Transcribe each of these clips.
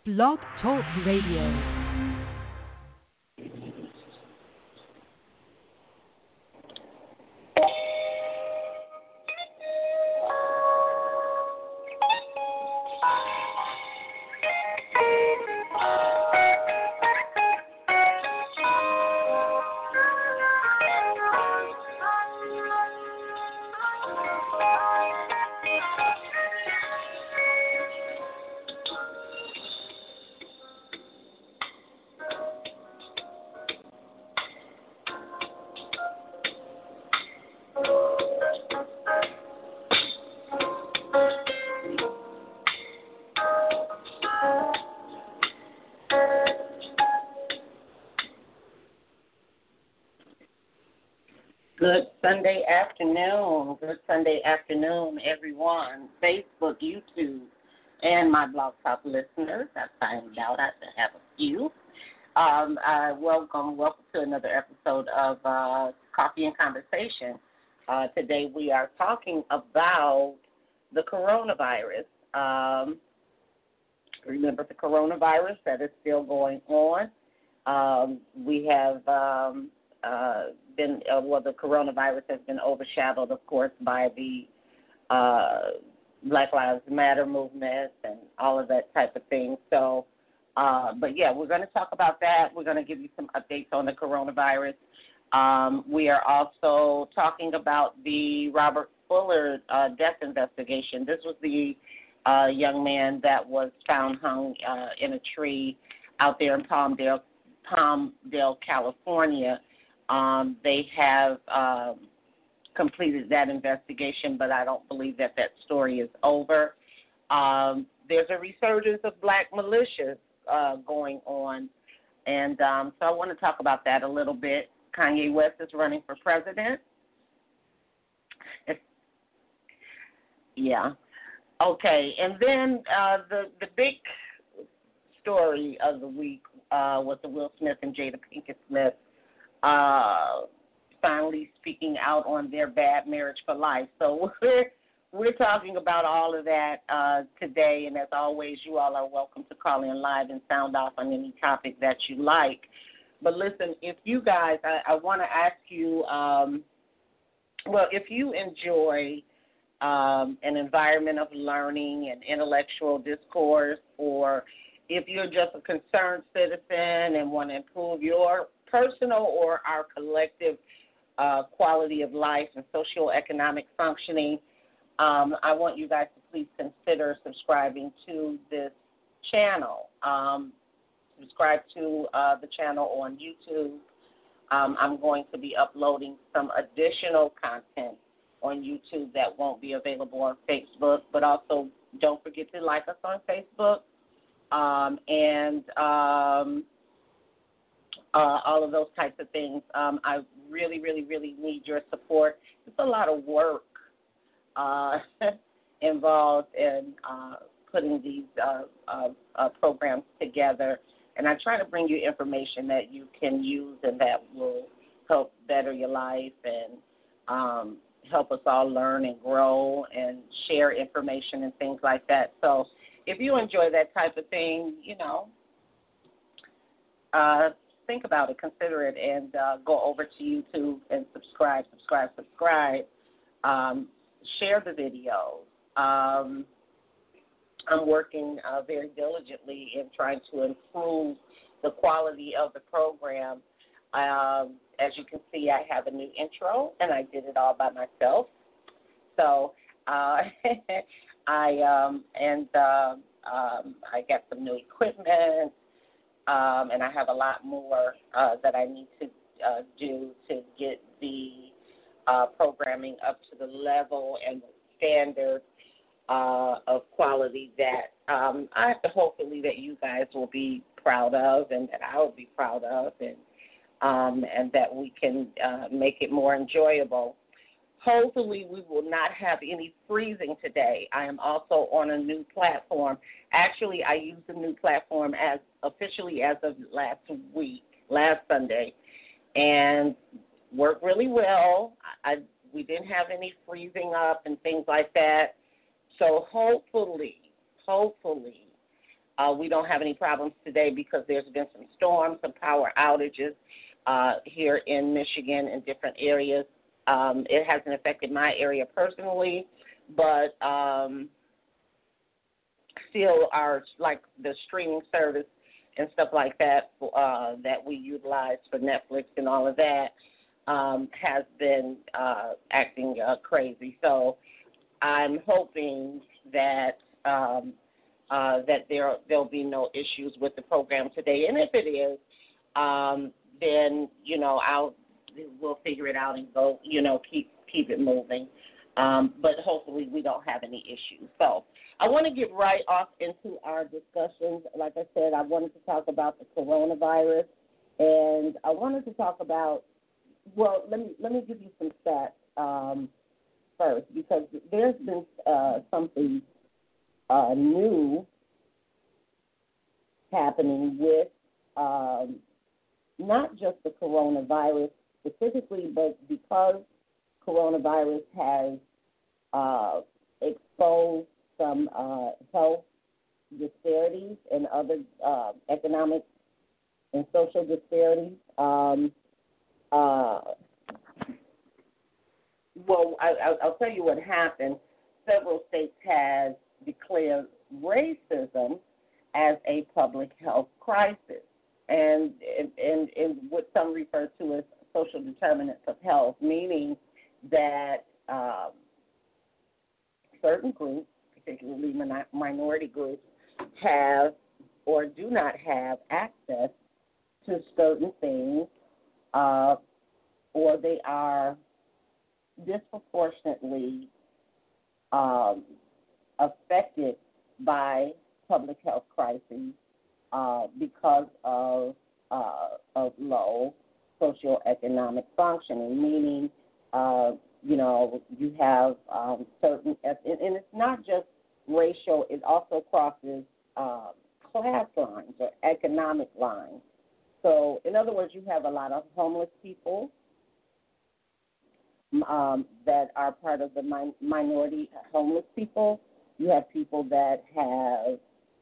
Blog Talk Radio. Good Sunday afternoon, everyone. Facebook, YouTube, and my Blog Talk listeners. I find out I have a few. Welcome to another episode of Coffee and Conversation. Today we are talking about the coronavirus. Remember the coronavirus that is still going on. We have the coronavirus has been overshadowed, of course, by the Black Lives Matter movement and all of that type of thing. So, we're going to talk about that. We're going to give you some updates on the coronavirus. We are also talking about the Robert Fuller death investigation. This was the young man that was found hung in a tree out there in Palmdale, California. They have completed that investigation, but I don't believe that story is over. There's a resurgence of black militias going on, and so I want to talk about that a little bit. Kanye West is running for president. Yeah. Okay, and then the big story of the week was the Will Smith and Jada Pinkett Smith finally speaking out on their bad marriage for life. So we're talking about all of that today, and as always, you all are welcome to call in live and sound off on any topic that you like. But listen, if you guys, I want to ask you, if you enjoy an environment of learning and intellectual discourse, or if you're just a concerned citizen and want to improve your personal or our collective quality of life and socioeconomic functioning, I want you guys to please consider subscribing to this channel. Subscribe to the channel on YouTube. I'm going to be uploading some additional content on YouTube that won't be available on Facebook, but also don't forget to like us on Facebook and all of those types of things. I really, really, really need your support. It's a lot of work involved in putting these programs together, and I try to bring you information that you can use and that will help better your life and help us all learn and grow and share information and things like that. So if you enjoy that type of thing, think about it, consider it, and go over to YouTube and subscribe. Share the videos. I'm working very diligently in trying to improve the quality of the program. As you can see, I have a new intro, and I did it all by myself. So I got some new equipment. And I have a lot more that I need to do to get the programming up to the level and the standard of quality that I hopefully that you guys will be proud of, and that I will be proud of, and that we can make it more enjoyable. Hopefully we will not have any freezing today. I am also on a new platform. Actually, I used the new platform officially as of last Sunday, and worked really well. We didn't have any freezing up and things like that. So hopefully, We don't have any problems today because there's been some storms, some power outages here in Michigan in different areas. It hasn't affected my area personally, but still our, like the streaming service and stuff like that that we utilize for Netflix and all of that has been acting crazy. So I'm hoping that that there'll be no issues with the program today. And if it is, then we'll figure it out and go, keep it moving. But hopefully we don't have any issues. So I want to get right off into our discussions. Like I said, I wanted to talk about the coronavirus, and I wanted to talk about, well, let me give you some stats first, because there's been something new happening with not just the coronavirus specifically, but because coronavirus has exposed some health disparities and other economic and social disparities. Well, I'll tell you what happened. Several states have declared racism as a public health crisis, and what some refer to as social determinants of health, meaning that certain groups, particularly minority groups, have or do not have access to certain things, or they are disproportionately affected by public health crises because of low socioeconomic functioning, meaning, you have certain, and it's not just racial, it also crosses class lines or economic lines. So, in other words, you have a lot of homeless people that are part of the minority homeless people. You have people that have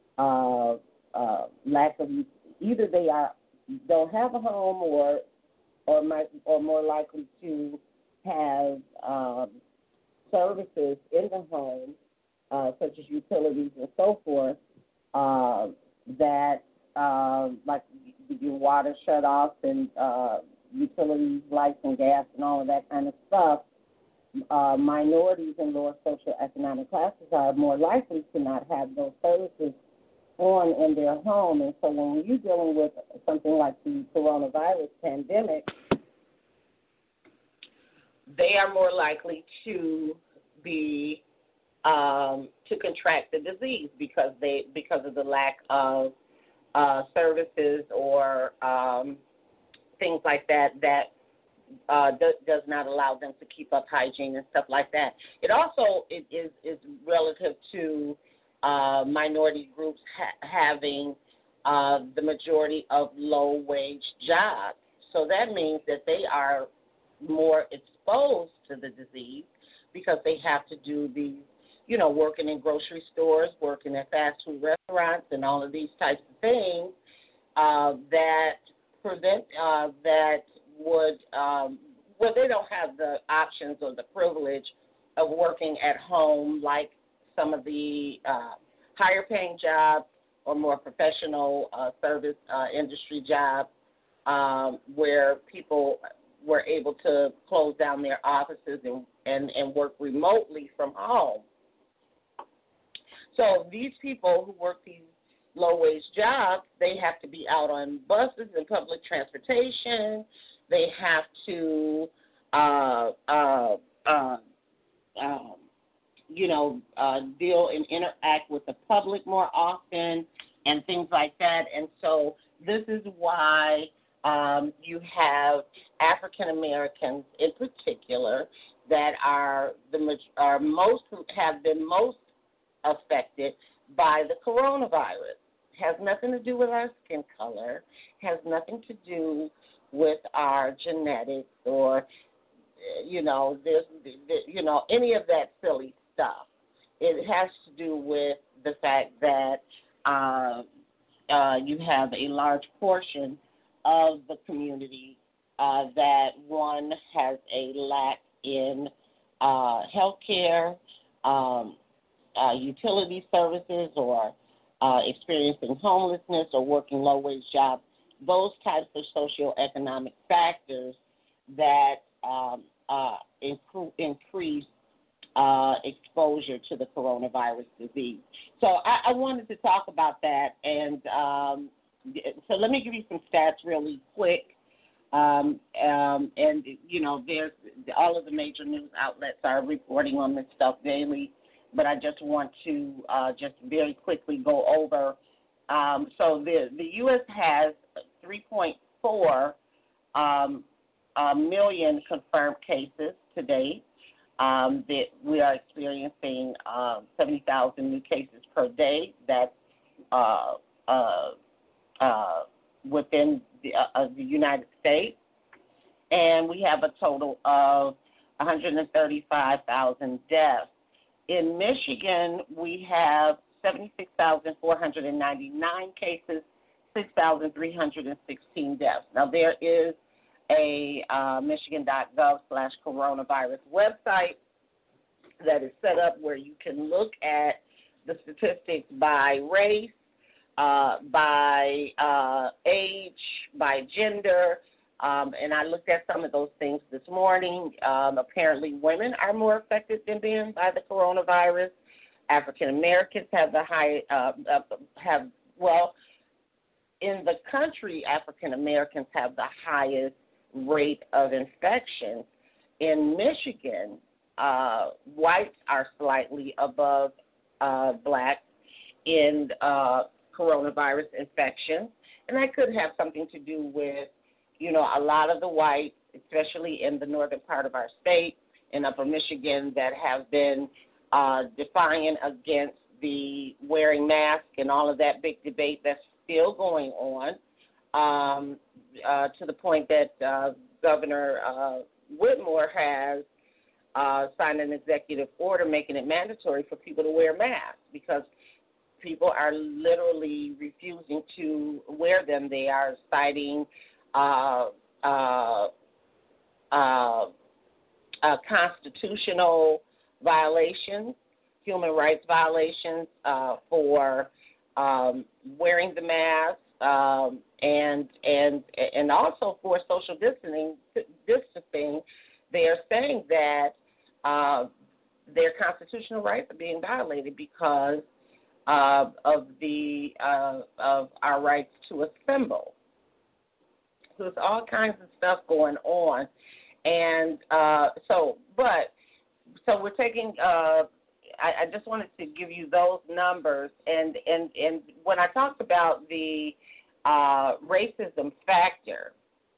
lack of, either they don't have a home or more likely to have services in the home, such as utilities and so forth, that like your water shut off and utilities, lights and gas and all of that kind of stuff. Minorities and lower socioeconomic classes are more likely to not have those services on in their home. And so when you're dealing with something like the coronavirus pandemic, they are more likely to be to contract the disease because of the lack of services or things like that does not allow them to keep up hygiene and stuff like that. It also is relative to minority groups having the majority of low-wage jobs. So that means that they are more exposed to the disease because they have to do these, working in grocery stores, working at fast food restaurants, and all of these types of things that would, they don't have the options or the privilege of working at home like some of the higher paying jobs or more professional service industry jobs where people were able to close down their offices and work remotely from home. So these people who work these low-wage jobs, they have to be out on buses and public transportation. They have to, deal and interact with the public more often and things like that. And so this is why you have African Americans in particular that have been most affected by the coronavirus. Has nothing to do with our skin color, has nothing to do with our genetics or, any of that silly stuff. It has to do with the fact that you have a large portion of the community that one has a lack in health care, utility services, or experiencing homelessness or working low-wage jobs, those types of socioeconomic factors that increase exposure to the coronavirus disease. So I wanted to talk about that, and so let me give you some stats really quick. And you know, there's all of the major news outlets are reporting on this stuff daily, but I just want to just very quickly go over. So the U.S. has 3.4 million confirmed cases to date. That we are experiencing 70,000 new cases per day. That's within the United States, and we have a total of 135,000 deaths. In Michigan, we have 76,499 cases, 6,316 deaths. Now, there is a michigan.gov/coronavirus website that is set up where you can look at the statistics by race, by age, by gender, and I looked at some of those things this morning. Apparently, women are more affected than men by the coronavirus. African Americans have the high, in the country, African Americans have the highest rate of infection. In Michigan, whites are slightly above blacks in coronavirus infection, and that could have something to do with, you know, a lot of the whites, especially in the northern part of our state, in upper Michigan, that have been defiant against the wearing masks and all of that big debate that's still going on, to the point that Governor Whitmore has signed an executive order making it mandatory for people to wear masks because people are literally refusing to wear them. They are citing constitutional violations, human rights violations for wearing the mask, and also for social distancing. They are saying that their constitutional rights are being violated because of our rights to assemble. So there's all kinds of stuff going on, and so we're taking. I just wanted to give you those numbers, and when I talked about the racism factor,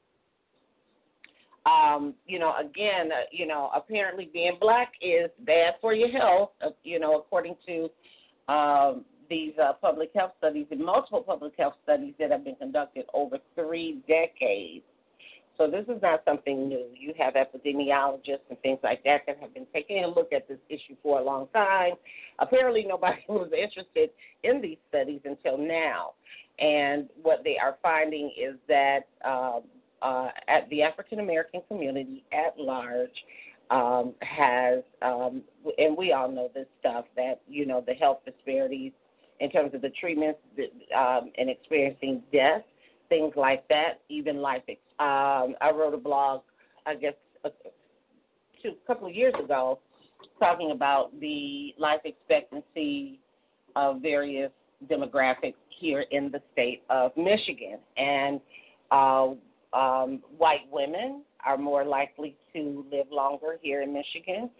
again, apparently being black is bad for your health, according to these public health studies and multiple public health studies that have been conducted over 3 decades. So this is not something new. You have epidemiologists and things like that have been taking a look at this issue for a long time. Apparently nobody was interested in these studies until now. And what they are finding is that at the African-American community at large has, and we all know this stuff, that, the health disparities in terms of the treatments and experiencing death, things like that, even life. I wrote a blog, I guess, a couple of years ago, talking about the life expectancy of various demographics here in the state of Michigan. And white women are more likely to live longer here in Michigan.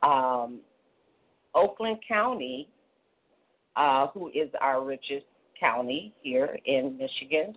Oakland County, who is our richest county here in Michigan,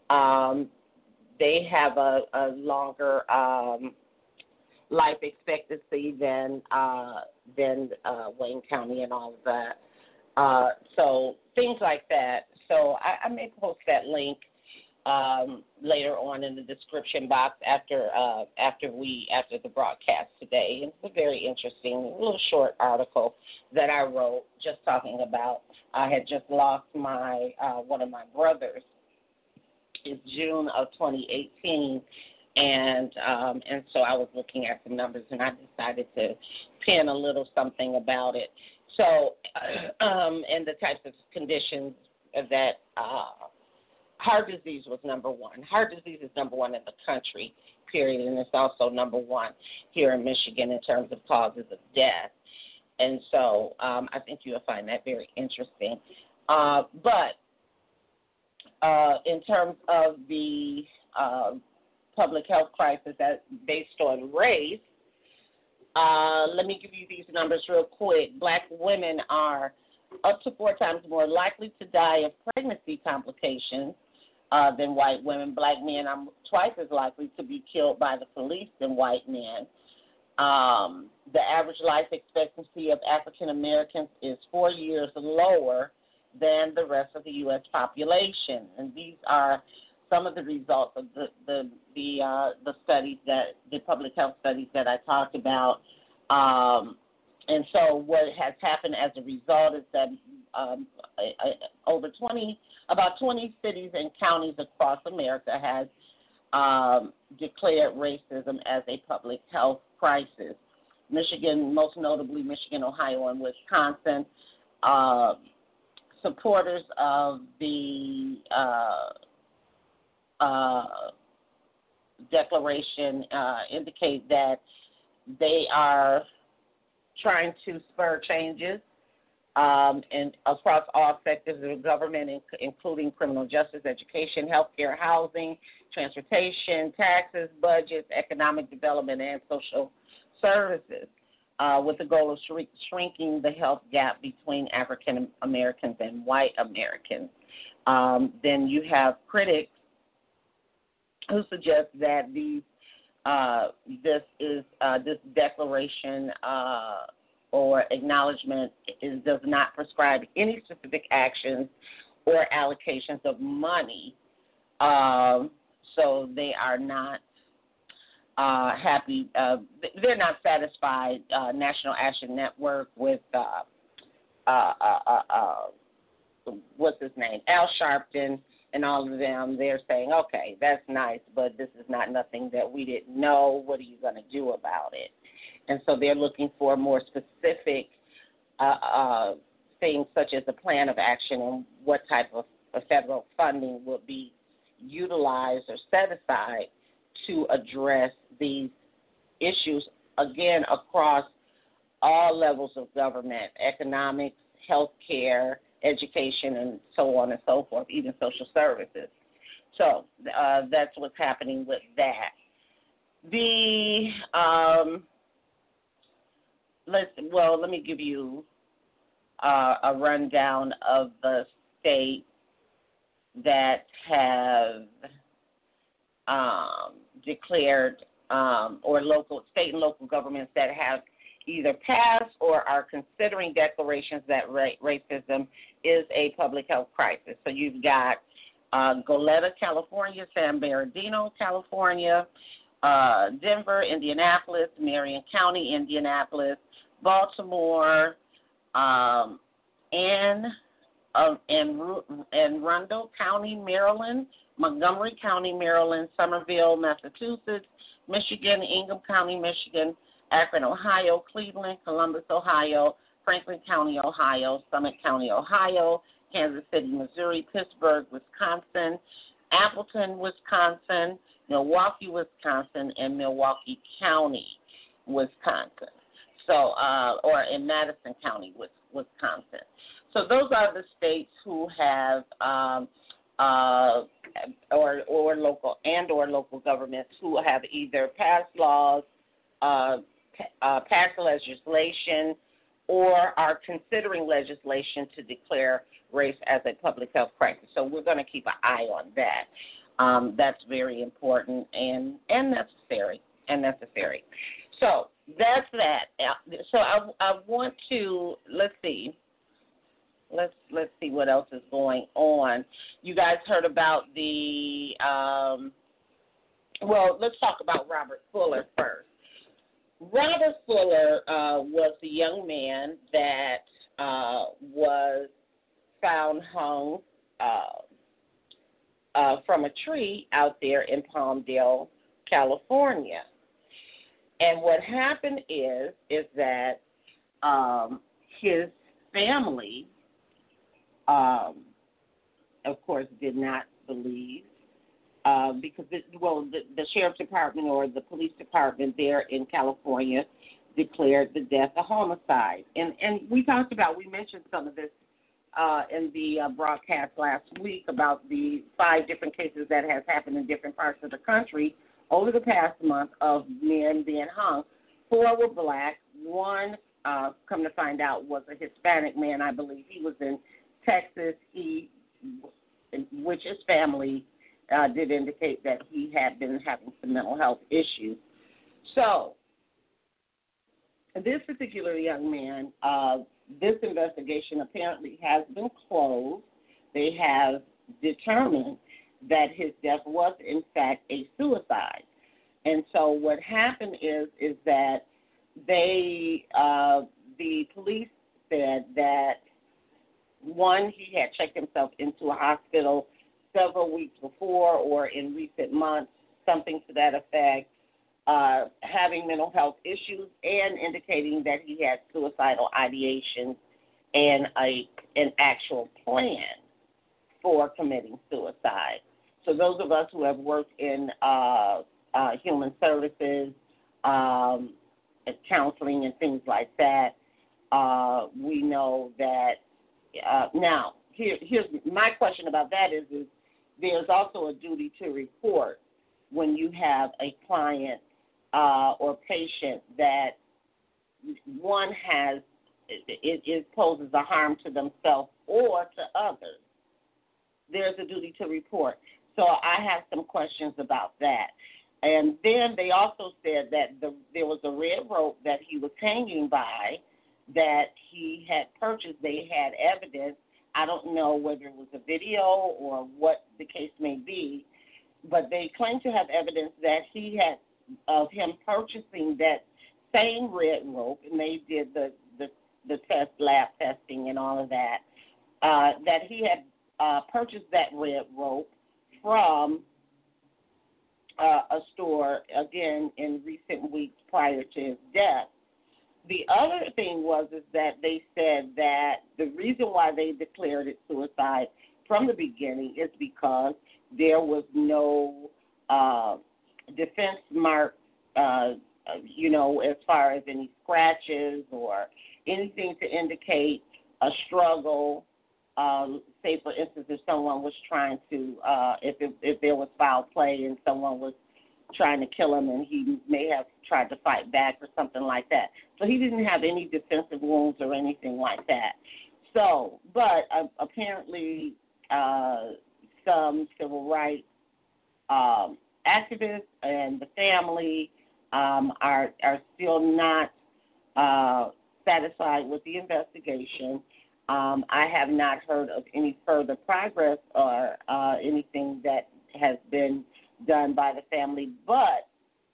they have a longer life expectancy than Wayne County and all of that. So things like that. So I may post that link later on in the description box after the broadcast today. It's a very interesting, little short article that I wrote, just talking about I had just lost my one of my brothers in June of 2018, and so I was looking at some numbers, and I decided to pen a little something about it. So, and the types of conditions that. Heart disease was number one. Heart disease is number one in the country, period, and it's also number one here in Michigan in terms of causes of death. And so I think you'll find that very interesting. But in terms of the public health crisis that based on race, let me give you these numbers real quick. Black women are up to 4 times more likely to die of pregnancy complications than white women. Black men are twice as likely to be killed by the police than white men. The average life expectancy of African Americans is 4 years lower than the rest of the U.S. population, and these are some of the results of the studies that the public health studies that I talked about. And so what has happened as a result is that about 20 cities and counties across America has declared racism as a public health crisis. Michigan, most notably Michigan, Ohio, and Wisconsin, supporters of the declaration indicate that they are trying to spur changes and across all sectors of government, including criminal justice, education, healthcare, housing, transportation, taxes, budgets, economic development, and social services, with the goal of shrinking the health gap between African Americans and white Americans. Then you have critics who suggest that this declaration or acknowledgement does not prescribe any specific actions or allocations of money, so they are not happy. They're not satisfied. National Action Network with what's his name, Al Sharpton, and all of them, they're saying, okay, that's nice, but this is not nothing that we didn't know. What are you going to do about it? And so they're looking for more specific things such as a plan of action and what type of federal funding will be utilized or set aside to address these issues, again, across all levels of government, economics, healthcare, education, and so on and so forth, even social services. So that's what's happening with that. Let me give you a rundown of the states that have declared, or state and local governments that have either passed or are considering declarations that racism is a public health crisis. So you've got Goleta, California, San Bernardino, California, Denver, Indianapolis, Marion County, Indianapolis, Baltimore, and Rundle County, Maryland, Montgomery County, Maryland, Somerville, Massachusetts, Michigan, Ingham County, Michigan, Akron, Ohio, Cleveland, Columbus, Ohio, Franklin County, Ohio, Summit County, Ohio, Kansas City, Missouri, Pittsburgh, Wisconsin, Appleton, Wisconsin, Milwaukee, Wisconsin, and Milwaukee County, Wisconsin. So, or in Madison County, Wisconsin. So those are the states who have, or local governments who have either passed laws, passed legislation, or are considering legislation to declare race as a public health crisis. So we're going to keep an eye on that. That's very important and necessary. So that's that. So I want to, let's see. let's see what else is going on. You guys heard about the well, let's talk about Robert Fuller first. Robert Fuller was the young man that was found hung from a tree out there in Palmdale, California. And what happened is that his family, of course, did not believe because, the sheriff's department or the police department there in California declared the death a homicide. And we mentioned some of this in the broadcast last week about the 5 different cases that has happened in different parts of the country over the past month of men being hung. 4 were black. 1, come to find out, was a Hispanic man, I believe. He was in Texas, which his family did indicate that he had been having some mental health issues. So this particular young man, this investigation apparently has been closed. They have determined that his death was, in fact, a suicide. And so what happened is that the police said that, 1, he had checked himself into a hospital several weeks before or in recent months, something to that effect, having mental health issues and indicating that he had suicidal ideation and an actual plan for committing suicide. So those of us who have worked in human services, counseling and things like that, we know that. Now, here's my question about that is there's also a duty to report when you have a client or patient that, one, it poses a harm to themselves or to others. There's a duty to report. So I have some questions about that. And then they also said that there was a red rope that he was hanging by that he had purchased. They had evidence. I don't know whether it was a video or what the case may be, but they claim to have evidence that he had of him purchasing that same red rope, and they did the test, lab testing and all of that, that he had purchased that red rope from a store, again, in recent weeks prior to his death. The other thing is that they said that the reason why they declared it suicide from the beginning is because there was no defense mark, as far as any scratches or anything to indicate a struggle. Say, for instance, if someone was trying to, if there was foul play and someone was trying to kill him and he may have tried to fight back or something like that. So he didn't have any defensive wounds or anything like that. So, but apparently some civil rights activists and the family are still not satisfied with the investigation. I have not heard of any further progress or anything that has been done by the family, but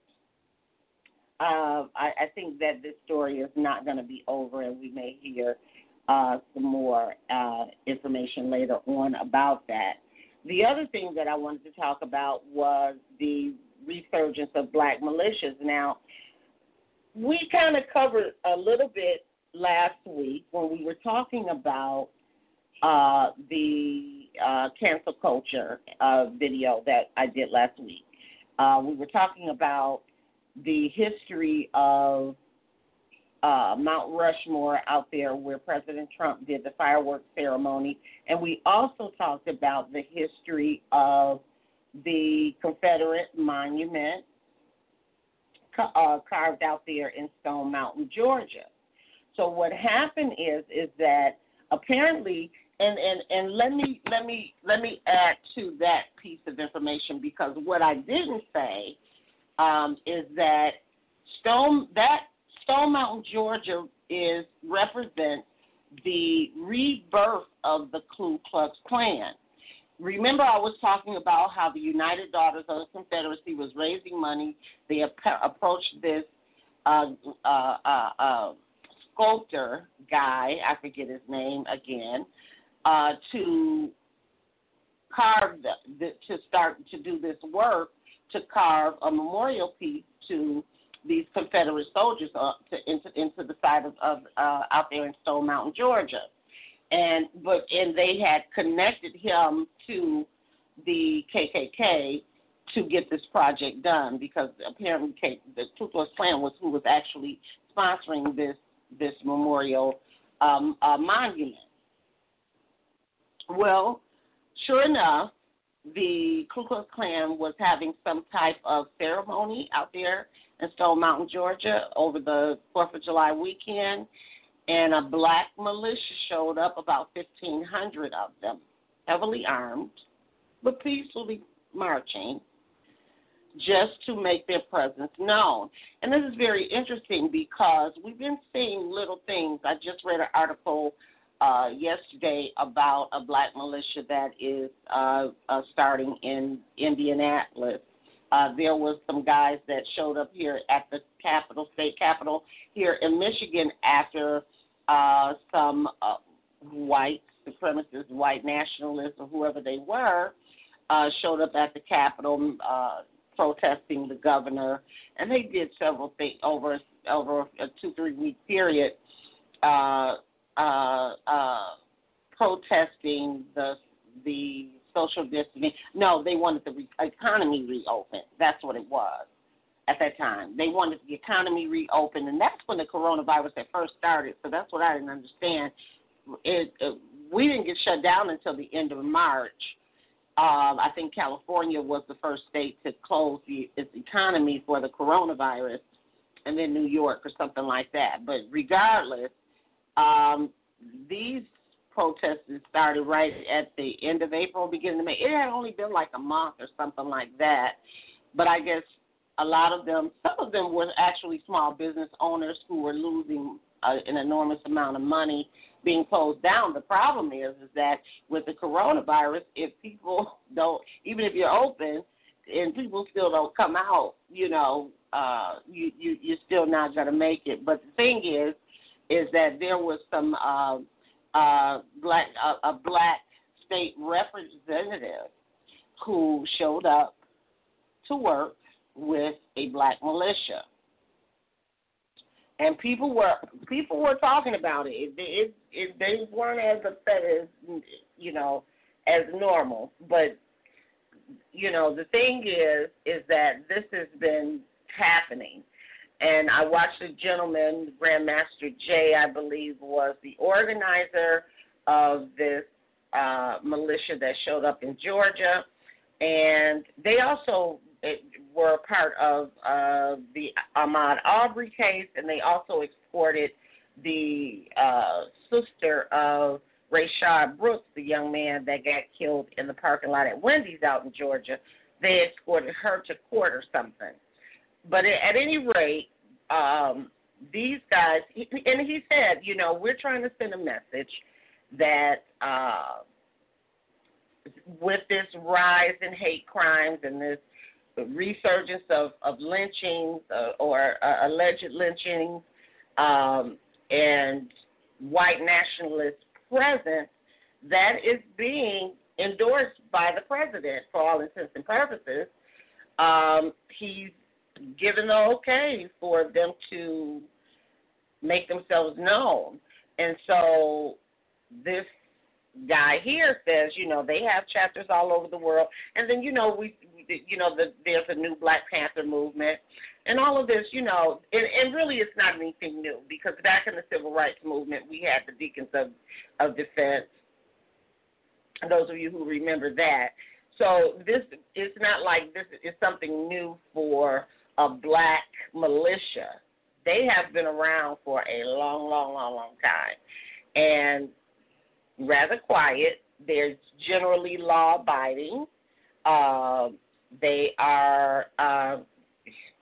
I think that this story is not going to be over, and we may hear some more information later on about that. The other thing that I wanted to talk about was the resurgence of black militias. Now, we kind of covered a little bit last week when we were talking about the cancel culture video that I did last week. We were talking about the history of Mount Rushmore out there where President Trump did the fireworks ceremony, and we also talked about the history of the Confederate monument carved out there in Stone Mountain, Georgia. So what happened is that apparently, and let me add to that piece of information, because what I didn't say is that Stone Mountain, Georgia represents the rebirth of the Ku Klux Klan. Remember, I was talking about how the United Daughters of the Confederacy was raising money. They approached this sculptor guy, I forget his name again, to carve to start to do this work to carve a memorial piece to these Confederate soldiers into the side of out there in Stone Mountain, Georgia. And they had connected him to the KKK to get this project done, because apparently the Ku Klux Klan was who was actually sponsoring this memorial monument. Well, sure enough, the Ku Klux Klan was having some type of ceremony out there in Stone Mountain, Georgia, over the 4th of July weekend. And a black militia showed up, about 1,500 of them, heavily armed, but peacefully marching, just to make their presence known. And this is very interesting because we've been seeing little things. I just read an article yesterday about a black militia that is starting in Indianapolis. There was some guys that showed up here at the state capitol here in Michigan after some white supremacists, white nationalists, or whoever they were, showed up at the Capitol protesting the governor, and they did several things over a 2-3 week period, protesting the social distancing. No, they wanted the economy reopened. That's what it was. At that time, they wanted the economy reopened, and that's when the coronavirus had first started. So that's what I didn't understand. We didn't get shut down until the end of March. I think California was the first state to close its economy for the coronavirus, and then New York or something like that. But regardless, these protests started right at the end of April, beginning of May. It had only been like a month or something like that, but I guess a lot of them, some of them were actually small business owners who were losing an enormous amount of money being closed down. The problem is that with the coronavirus, if people don't, even if you're open and people still don't come out, you're still not going to make it. But the thing is that there was some a black state representative who showed up to work with a black militia, and people were talking about it. They weren't as upset as as normal, but the thing is that this has been happening. And I watched a gentleman, Grandmaster Jay, I believe, was the organizer of this militia that showed up in Georgia, and they also were a part of the Ahmaud Arbery case, and they also escorted the sister of Rayshard Brooks, the young man that got killed in the parking lot at Wendy's out in Georgia. They escorted her to court or something. But at any rate, these guys, and he said, we're trying to send a message that with this rise in hate crimes and this resurgence of lynchings or alleged lynchings and white nationalist presence, that is being endorsed by the president for all intents and purposes. He's given the okay for them to make themselves known. And so this guy here says, they have chapters all over the world. And then, there's a new Black Panther movement and all of this, and really it's not anything new, because back in the Civil Rights Movement, we had the Deacons of Defense, those of you who remember that. So this is not like this is something new for a black militia. They have been around for a long, long, long, long time, and rather quiet. They're generally law-abiding. They are,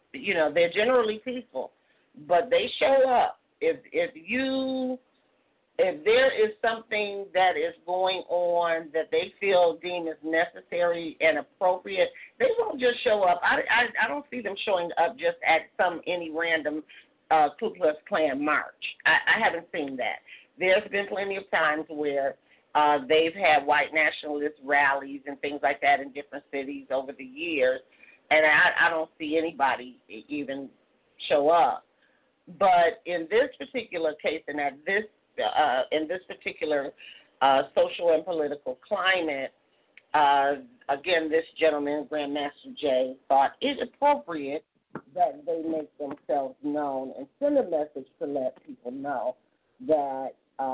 they're generally peaceful, but they show up. If you if there is something that is going on that they deem as necessary and appropriate, they won't just show up. I don't see them showing up just at any random Ku Klux Klan march. I haven't seen that. There's been plenty of times where they've had white nationalist rallies and things like that in different cities over the years, and I don't see anybody even show up. But in this particular case, and in this particular social and political climate, again, this gentleman, Grandmaster Jay, thought it appropriate that they make themselves known and send a message to let people know that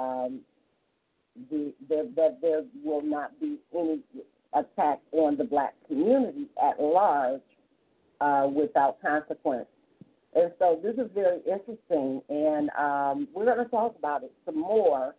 that there will not be any attack on the black community at large without consequence. And so this is very interesting, and we're going to talk about it some more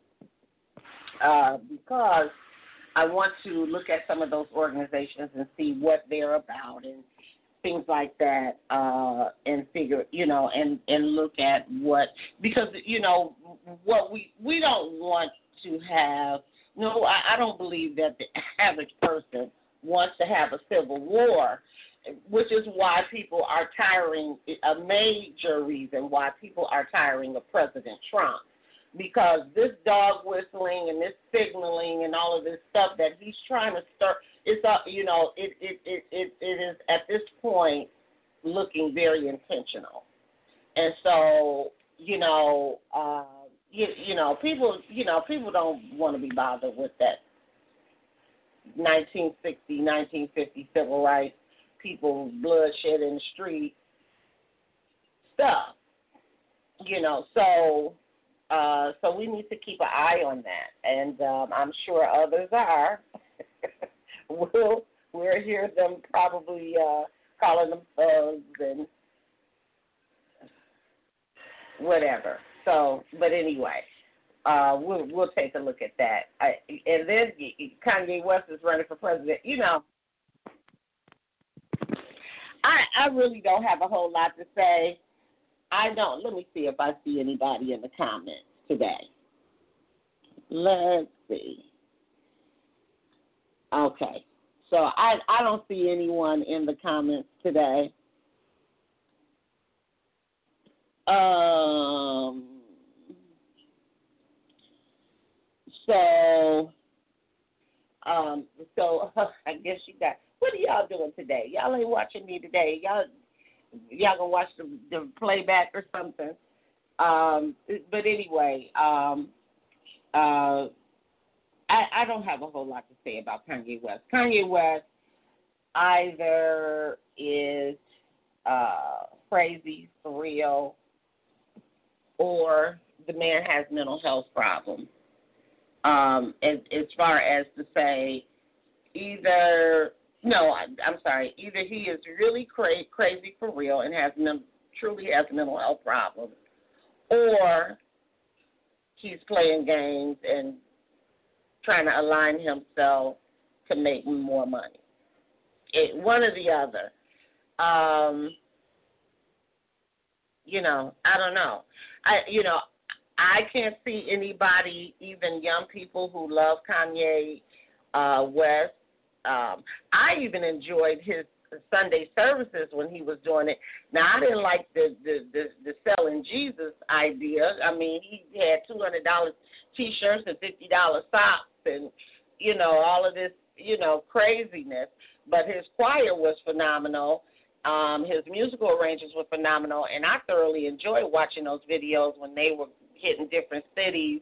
because I want to look at some of those organizations and see what they're about and things like that, and figure, and look at what, because, what we don't want to have, I don't believe that the average person wants to have a civil war, which is why people are tiring, a major reason why people are tiring of President Trump, because this dog whistling and this signaling and all of this stuff that he's trying to start, it's it is at this point looking very intentional. And so, people don't want to be bothered with that 1960, 1950 civil rights, people bloodshed in the street stuff, so we need to keep an eye on that, and I'm sure others are. We'll hear them probably calling them thugs and whatever. So, but anyway, we'll take a look at that. And then Kanye West is running for president. I really don't have a whole lot to say. Let me see if I see anybody in the comments today. Let's see. Okay. So I don't see anyone in the comments today. So I guess you got. What are y'all doing today? Y'all ain't watching me today. Y'all gonna watch the playback or something. But anyway, I don't have a whole lot to say about Kanye West. Kanye West either is crazy for real, or the man has mental health problems. As far as to say, either he is really crazy for real and truly has mental health problems, or he's playing games and trying to align himself to make more money. One or the other. I don't know. I can't see anybody, even young people, who love Kanye West. I even enjoyed his Sunday services when he was doing it. Now, I didn't like the selling Jesus idea. I mean, he had $200 T-shirts and $50 socks and, all of this, craziness. But his choir was phenomenal. His musical arrangements were phenomenal, and I thoroughly enjoyed watching those videos when they were hitting different cities,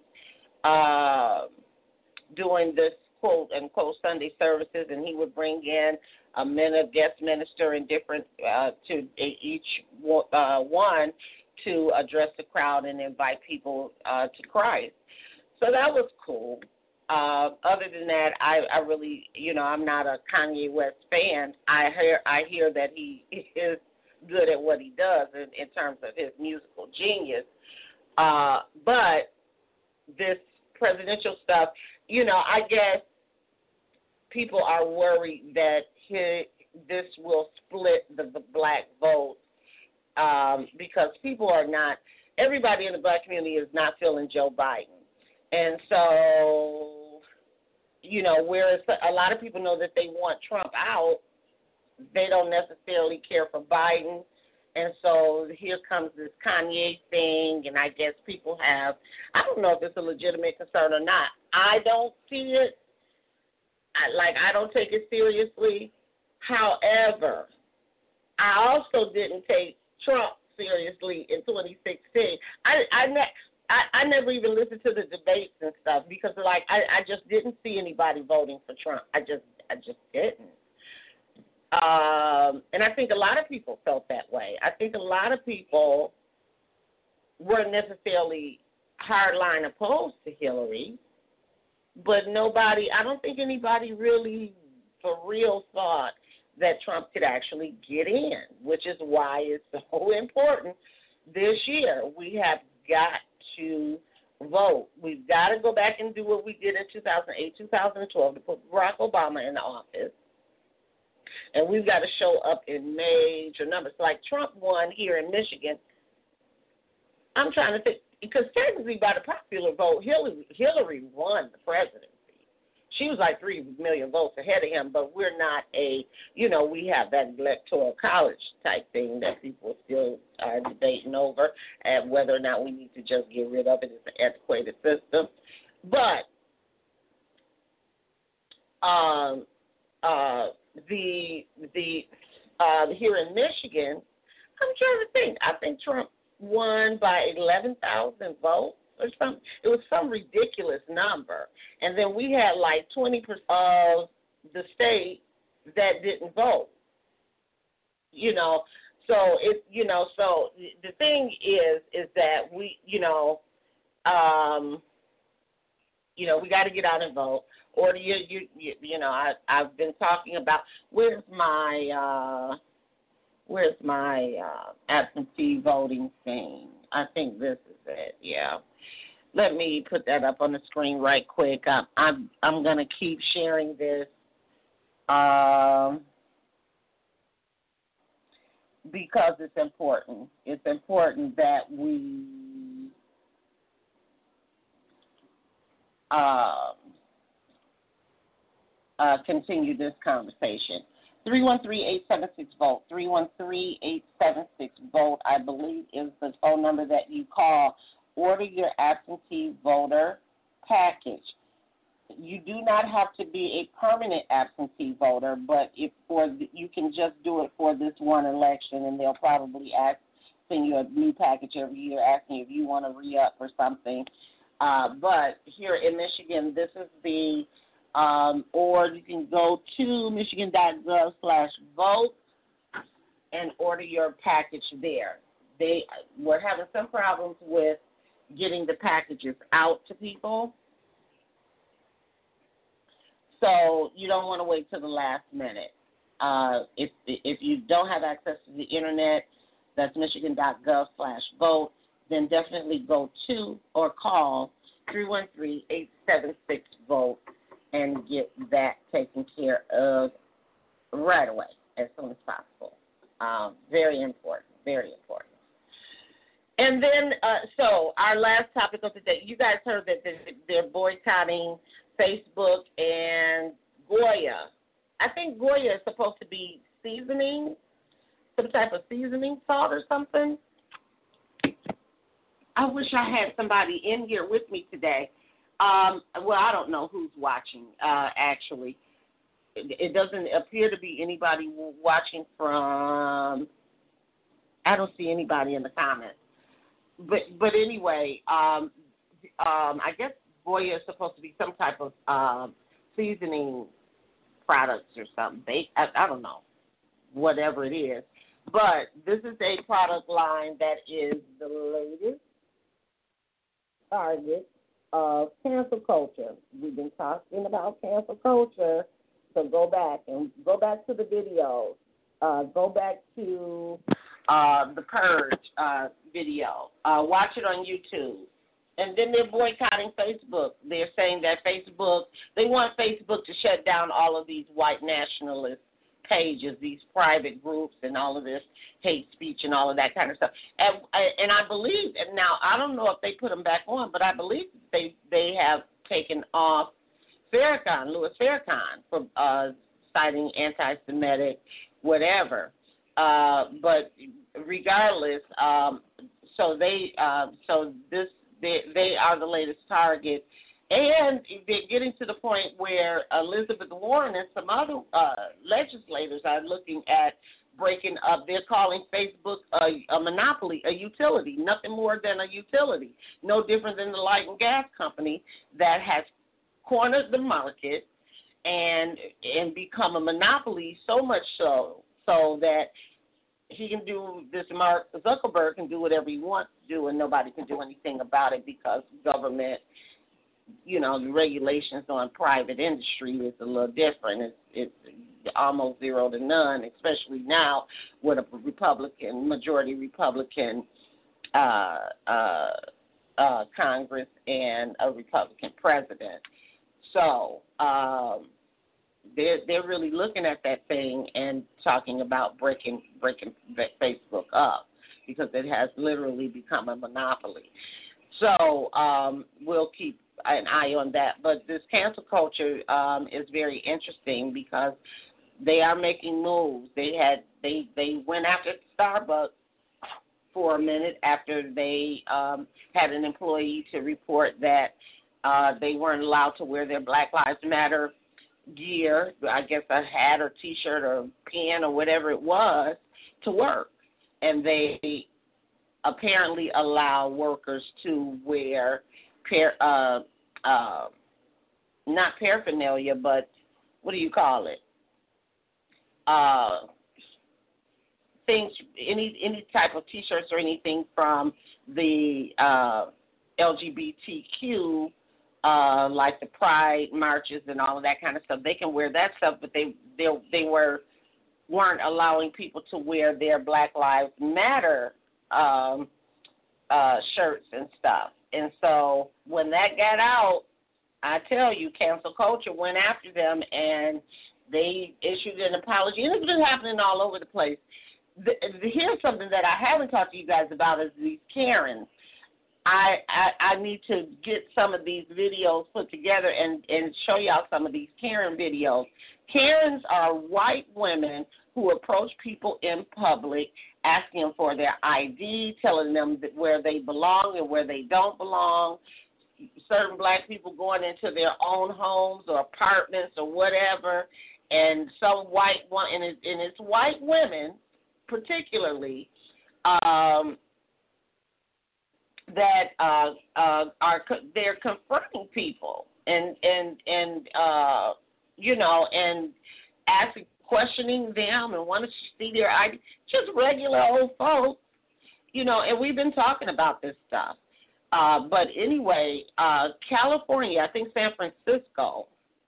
doing this quote-unquote Sunday services, and he would bring in a guest minister in different to each one to address the crowd and invite people to Christ. So that was cool. Other than that, I really, I'm not a Kanye West fan. I hear that he is good at what he does in terms of his musical genius. But this presidential stuff, I guess people are worried that this will split the black vote because people are not, everybody in the black community is not feeling Joe Biden. And so, whereas a lot of people know that they want Trump out, they don't necessarily care for Biden. And so here comes this Kanye thing, and I guess people I don't know if it's a legitimate concern or not. I don't see it. I don't take it seriously. However, I also didn't take Trump seriously in 2016. I never even listened to the debates and stuff because, I just didn't see anybody voting for Trump. I just didn't. And I think a lot of people felt that way. I think a lot of people weren't necessarily hardline opposed to Hillary, but I don't think anybody really for real thought that Trump could actually get in, which is why it's so important this year. We have got to vote. We've got to go back and do what we did in 2008, 2012 to put Barack Obama in the office. And we've got to show up in major numbers. Like Trump won here in Michigan. I'm trying to think, because technically by the popular vote, Hillary won the presidency. She was like 3 million votes ahead of him, but we're not we have that electoral college type thing that people still are debating over and whether or not we need to just get rid of it. It's an antiquated system. But here in Michigan, I'm trying to think. I think Trump won by 11,000 votes or something. It was some ridiculous number. And then we had like 20% of the state that didn't vote. So the thing is that we, we got to get out and vote. Or I've been talking about where's my absentee voting thing. I think this is it. Yeah, let me put that up on the screen right quick. I'm gonna keep sharing this because it's important. It's important that we continue this conversation. 313-876-VOTE. 313-876-VOTE, I believe, is the phone number that you call. Order your absentee voter package. You do not have to be a permanent absentee voter, but you can just do it for this one election, and they'll probably send you a new package every year asking if you want to re-up or something. But here in Michigan, this is the or you can go to michigan.gov/vote and order your package there. They were having some problems with getting the packages out to people. So you don't want to wait till the last minute. If you don't have access to the internet, that's michigan.gov/vote, then definitely go to or call 313-876-VOTE and get that taken care of right away, as soon as possible. Very important, very important. And then, so our last topic of the day, you guys heard that they're boycotting Facebook and Goya. I think Goya is supposed to be seasoning, some type of seasoning salt or something. I wish I had somebody in here with me today. Well, I don't know who's watching, actually. It doesn't appear to be anybody watching from, I don't see anybody in the comments. But anyway, I guess Goya is supposed to be some type of seasoning products or something. I don't know, whatever it is. But this is a product line that is the latest target of cancel culture. We've been talking about cancel culture, so go back to the videos. Go back to the Purge video. Watch it on YouTube. And then they're boycotting Facebook. They're saying that they want Facebook to shut down all of these white nationalist pages, these private groups, and all of this hate speech and all of that kind of stuff. And I believe, and now I don't know if they put them back on, but I believe they have taken off Louis Farrakhan for citing anti-Semitic, whatever. But regardless, so they are the latest target. And they're getting to the point where Elizabeth Warren and some other legislators are looking at breaking up. They're calling Facebook a monopoly, a utility, nothing more than a utility, no different than the light and gas company that has cornered the market and become a monopoly, so much so that he can do this. Mark Zuckerberg can do whatever he wants to do, and nobody can do anything about it because government, the regulations on private industry is a little different. It's almost zero to none, especially now with a majority Republican Congress and a Republican president. So they're really looking at that thing and talking about breaking Facebook up because it has literally become a monopoly. So we'll keep an eye on that. But this cancel culture is very interesting because they are making moves. They went after Starbucks for a minute after they had an employee to report that they weren't allowed to wear their Black Lives Matter gear, I guess a hat or T-shirt or pen or whatever it was, to work. And they apparently allow workers to wear not paraphernalia, but what do you call it? Things, any type of T-shirts or anything from the LGBTQ, like the Pride marches and all of that kind of stuff. They can wear that stuff, but they weren't allowing people to wear their Black Lives Matter shirts and stuff. And so when that got out, I tell you, cancel culture went after them, and they issued an apology. And it's been happening all over the place. Here's something that I haven't talked to you guys about is these Karens. I need to get some of these videos put together and show y'all some of these Karen videos. Karens are white women who approach people in public, asking them for their ID, telling them where they belong and where they don't belong. Certain black people going into their own homes or apartments or whatever, and some white one, and it's white women particularly that they're confronting people and asking, questioning them and want to see their ID, just regular old folks, and we've been talking about this stuff. But anyway, California, I think San Francisco,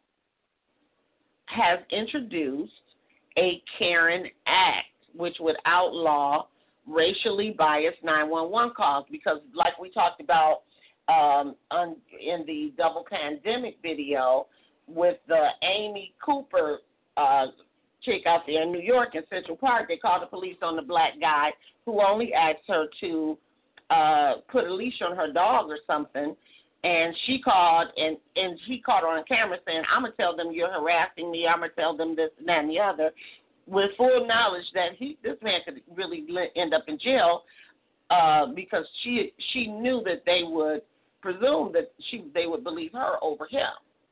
has introduced a Karen Act, which would outlaw racially biased 911 calls because, like we talked about in the double pandemic video with the Amy Cooper chick out there in New York in Central Park, they called the police on the black guy who only asked her to put a leash on her dog or something, and she called and he caught her on camera saying, I'm going to tell them you're harassing me, I'm going to tell them this and that and the other, with full knowledge that this man could really end up in jail because she knew that they would presume that they would believe her over him.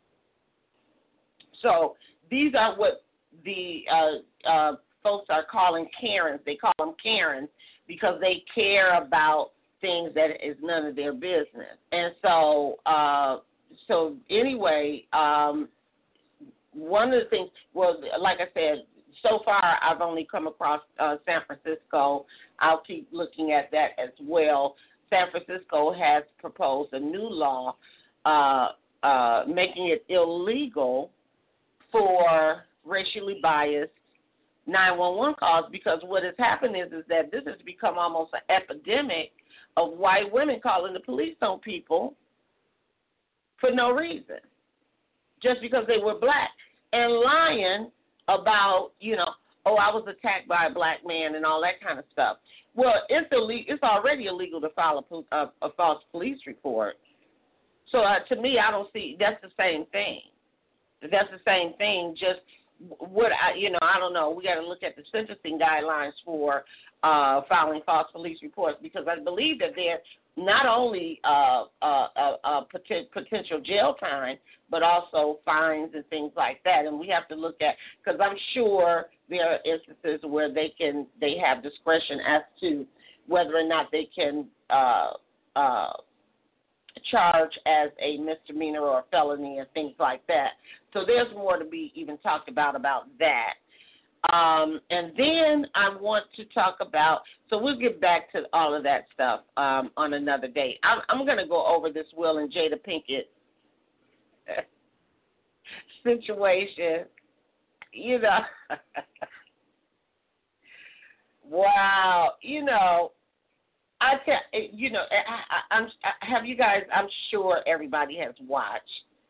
So these are what the folks are calling Karens. They call them Karens because they care about things that is none of their business. And so anyway, one of the things, well, like I said, so far I've only come across San Francisco. I'll keep looking at that as well. San Francisco has proposed a new law making it illegal for racially biased 911 calls because what has happened is that this has become almost an epidemic of white women calling the police on people for no reason, just because they were black and lying about, oh, I was attacked by a black man and all that kind of stuff. Well, it's already illegal to file a false police report. So to me, I don't see that's the same thing. That's the same thing. Just I don't know. We got to look at the sentencing guidelines for filing false police reports, because I believe that they're not only potential jail time, but also fines and things like that. And we have to look at, because I'm sure there are instances where they have discretion as to whether or not they can charge as a misdemeanor or a felony and things like that. So there's more to be even talked about that. And then I want to talk about, so we'll get back to all of that stuff on another day. I'm going to go over this Will and Jada Pinkett situation. Wow. Have you guys, I'm sure everybody has watched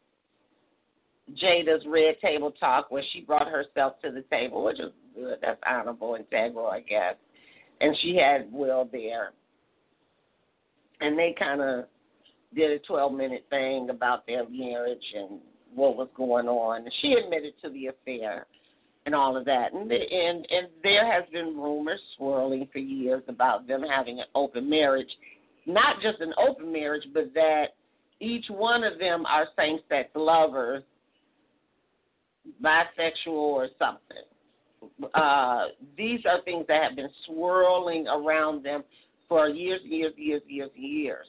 Jada's Red Table Talk, where she brought herself to the table, which is good. That's honorable and integral, I guess. And she had Will there. And they kind of did a 12-minute thing about their marriage and what was going on. And she admitted to the affair and all of that. And there has been rumors swirling for years about them having an open marriage. Not just an open marriage, but that each one of them are same-sex lovers, bisexual or something. These are things that have been swirling around them for years and years.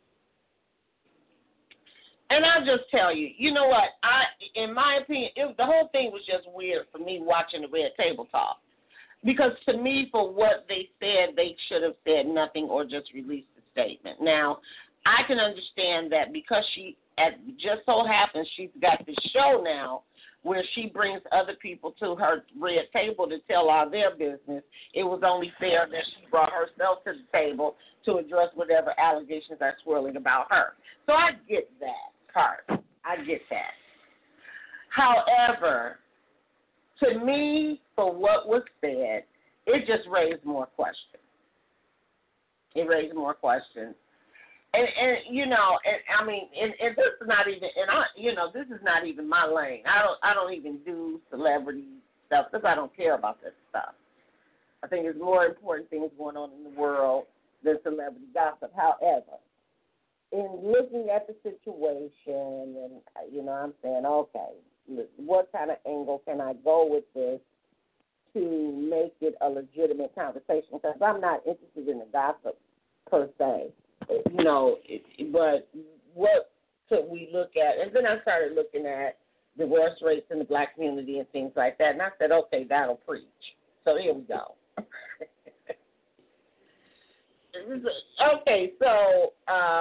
And I'll just tell you, you know what? In my opinion, the whole thing was just weird for me watching the Red Table Talk. Because to me, for what they said, they should have said nothing or just released a statement. Now, I can understand that because just so happens she's got this show now where she brings other people to her red table to tell all their business. It was only fair that she brought herself to the table to address whatever allegations are swirling about her. So I get that part. I get that. However, to me, for what was said, it just raised more questions. It raised more questions. And this is not even, this is not even my lane. I don't even do celebrity stuff because I don't care about this stuff. I think there's more important things going on in the world than celebrity gossip. However, in looking at the situation, and I'm saying, okay, what kind of angle can I go with this to make it a legitimate conversation? Because I'm not interested in the gossip per se. But what could we look at? And then I started looking at divorce rates in the black community and things like that. And I said, okay, that'll preach. So here we go. Okay, so,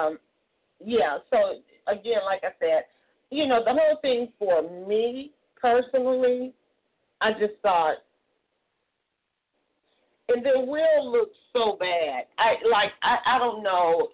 so again, like I said, the whole thing for me personally, I just thought, and then Will looked so bad. I don't know,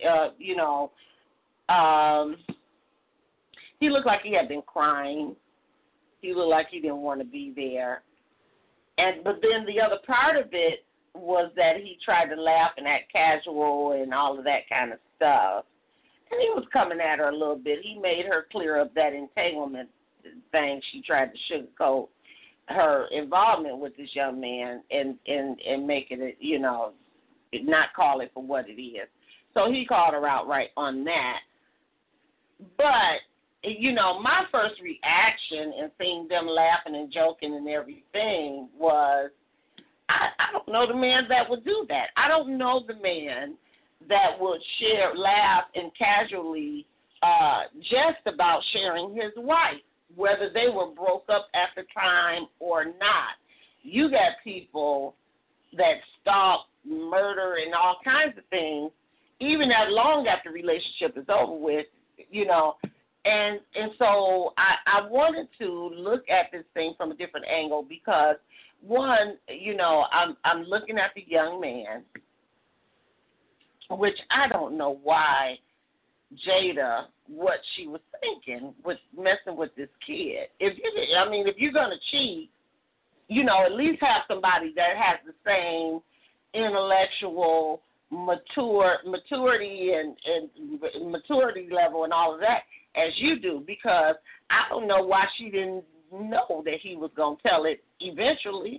he looked like he had been crying. He looked like he didn't want to be there. But then the other part of it was that he tried to laugh and act casual and all of that kind of stuff. And he was coming at her a little bit. He made her clear up that entanglement thing. She tried to sugarcoat her involvement with this young man and make it, not call it for what it is. So he called her out right on that. But, my first reaction in seeing them laughing and joking and everything was, I don't know the man that would do that. I don't know the man that would laugh and casually jest about sharing his wife, whether they were broke up at the time or not. You got people that stalk, murder, and all kinds of things, even that long after the relationship is over with, And so I wanted to look at this thing from a different angle because, one, I'm looking at the young man, which I don't know why Jada, what she was thinking with messing with this kid. If you're going to cheat, at least have somebody that has the same intellectual maturity and maturity level and all of that as you do, because I don't know why she didn't know that he was going to tell it eventually,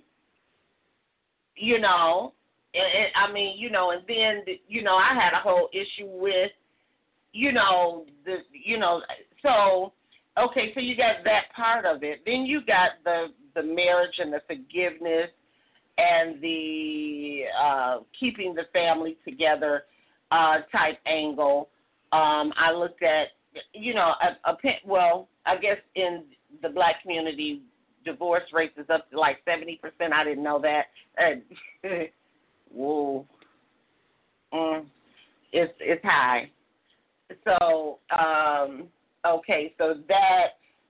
and then, I had a whole issue with, so, okay, so you got that part of it. Then you got the marriage and the forgiveness and the keeping the family together type angle. I looked at, I guess in the black community, divorce rates is up to like 70%. I didn't know that. Whoa. It's high. So, okay, so that,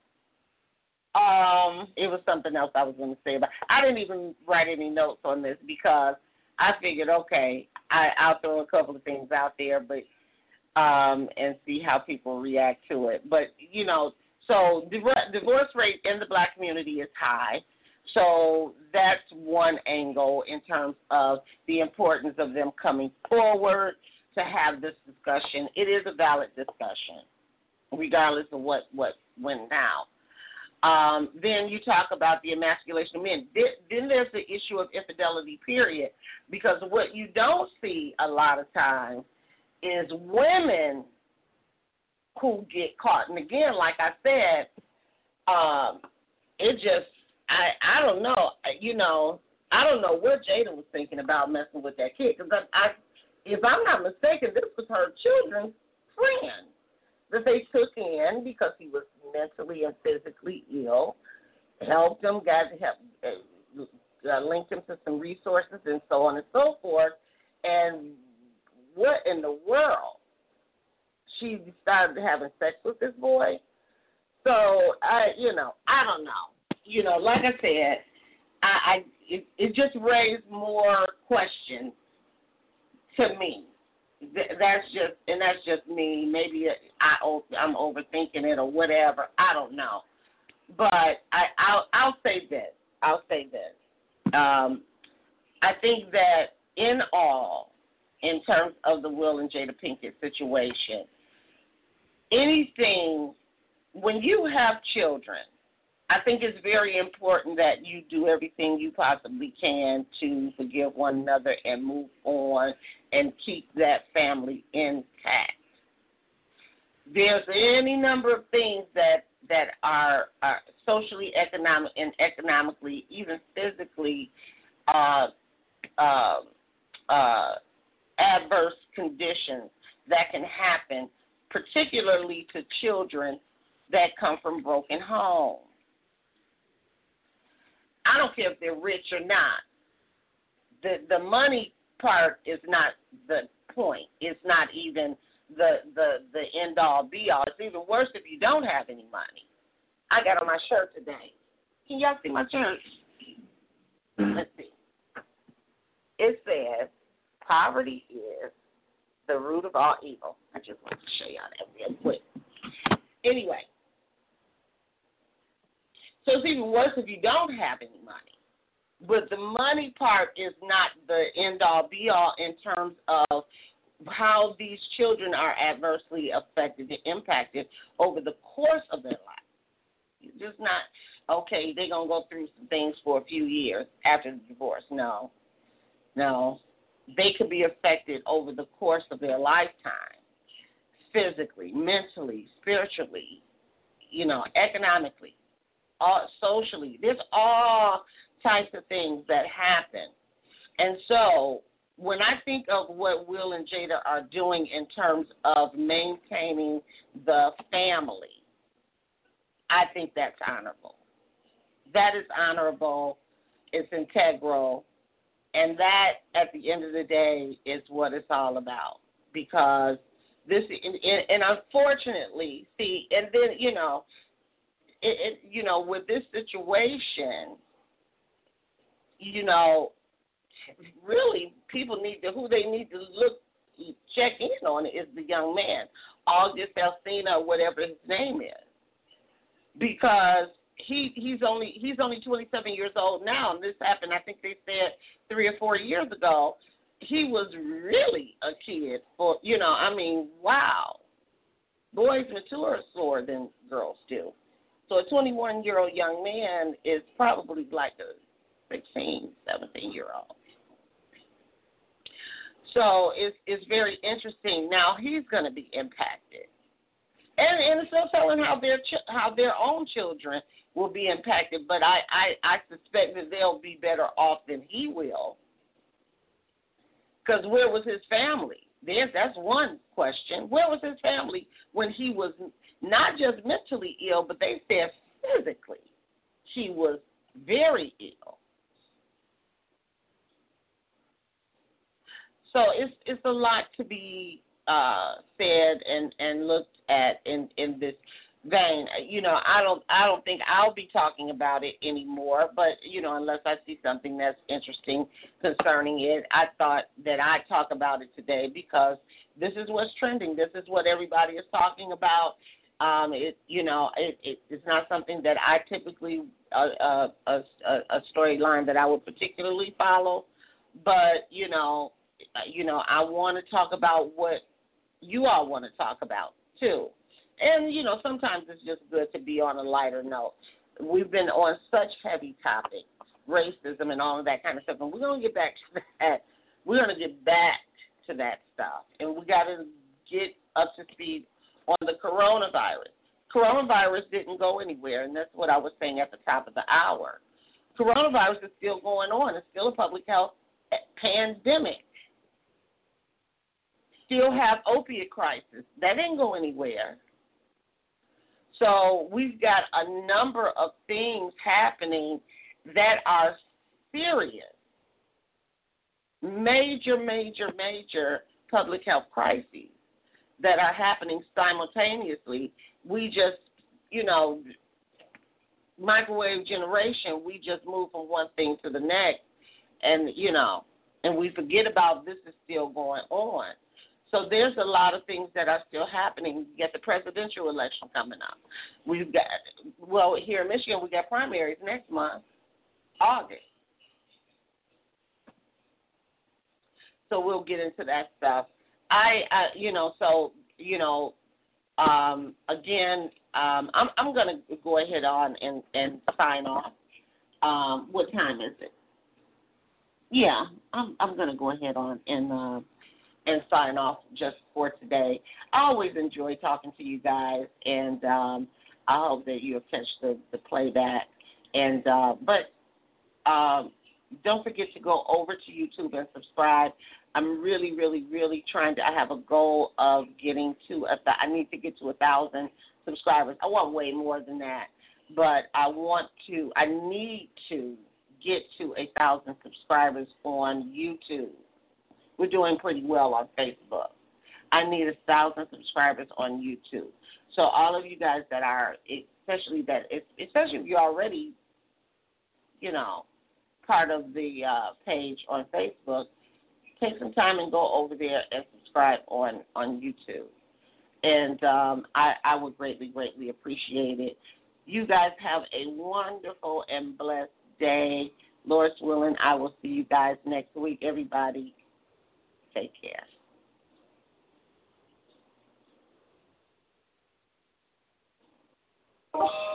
it was something else I was going to say about. I didn't even write any notes on this because I figured, okay, I'll throw a couple of things out there, but and see how people react to it. But so divorce rate in the black community is high. So that's one angle in terms of the importance of them coming forward to have this discussion. It is a valid discussion, regardless of what went down. Then you talk about the emasculation of men. Then there's the issue of infidelity, period, because what you don't see a lot of times is women who get caught. And again, like I said, it just, I don't know, I don't know what Jada was thinking about messing with that kid, because if I'm not mistaken, this was her children's friend that they took in because he was mentally and physically ill, helped him, linked him to some resources and so on and so forth. And what in the world? She started having sex with this boy. So, I don't know. Like I said, it just raised more questions to me. That's just me. Maybe I'm overthinking it or whatever. I don't know. But I'll say this. I think that in all, in terms of the Will and Jada Pinkett situation, anything, when you have children, I think it's very important that you do everything you possibly can to forgive one another and move on and keep that family intact. There's any number of things that are socially, economically, even physically adverse conditions that can happen, particularly to children that come from broken homes. I don't care if they're rich or not. The money part is not the point. It's not even the end all be all. It's even worse if you don't have any money. I got on my shirt today. Can y'all see my shirt? Let's see. It says, poverty is the root of all evil. I just want to show y'all that real quick. Anyway. So it's even worse if you don't have any money. But the money part is not the end-all, be-all in terms of how these children are adversely affected and impacted over the course of their life. It's just not, okay, they're going to go through some things for a few years after the divorce. No. They could be affected over the course of their lifetime, physically, mentally, spiritually, economically. Socially, there's all types of things that happen. And so when I think of what Will and Jada are doing in terms of maintaining the family, I think that's honorable. That is honorable. It's integral. And that, at the end of the day, is what it's all about. Because this, and unfortunately, see, and then, with this situation, really people who they need to check in on is the young man, August Alsina, whatever his name is. Because he's only 27 years old now, and this happened, I think they said 3 or 4 years ago. He was really a kid for, I mean, wow. Boys mature slower than girls do. So a 21-year-old young man is probably like a 16, 17-year-old. So it's very interesting. Now he's going to be impacted. And it's no telling how their own children will be impacted, but I suspect that they'll be better off than he will. Because where was his family? That's one question. Where was his family when he was not just mentally ill, but they said physically he was very ill? So it's a lot to be said and looked at in this vein. I don't think I'll be talking about it anymore, but unless I see something that's interesting concerning it, I thought that I'd talk about it today because this is what's trending. This is what everybody is talking about. It's not something that I typically a storyline that I would particularly follow, but I want to talk about what you all want to talk about too. And, sometimes it's just good to be on a lighter note. We've been on such heavy topics, racism and all of that kind of stuff, and we're going to get back to that. We're going to get back to that stuff, and we got to get up to speed on the coronavirus. Coronavirus didn't go anywhere, and that's what I was saying at the top of the hour. Coronavirus is still going on. It's still a public health pandemic. Still have opiate crisis. That didn't go anywhere. So we've got a number of things happening that are serious, major public health crises that are happening simultaneously. We just, microwave generation, we just move from one thing to the next, and we forget about this is still going on. So there's a lot of things that are still happening. You get the presidential election coming up. We've got, here in Michigan, we got primaries next month, August. So we'll get into that stuff. Again, I'm going to go ahead on and sign off. What time is it? Yeah, I'm going to go ahead on and sign off just for today. I always enjoy talking to you guys, and I hope that you'll catch the playback. And but don't forget to go over to YouTube and subscribe. I'm really trying to. I have a goal of getting to I need to get to 1,000 subscribers. I want way more than that, but I need to get to 1,000 subscribers on YouTube. We're doing pretty well on Facebook. I need 1,000 subscribers on YouTube. So all of you guys that are, especially if you're already, part of the page on Facebook, take some time and go over there and subscribe on YouTube. And I would greatly appreciate it. You guys have a wonderful and blessed day. Lord's willing, I will see you guys next week. Everybody, take care.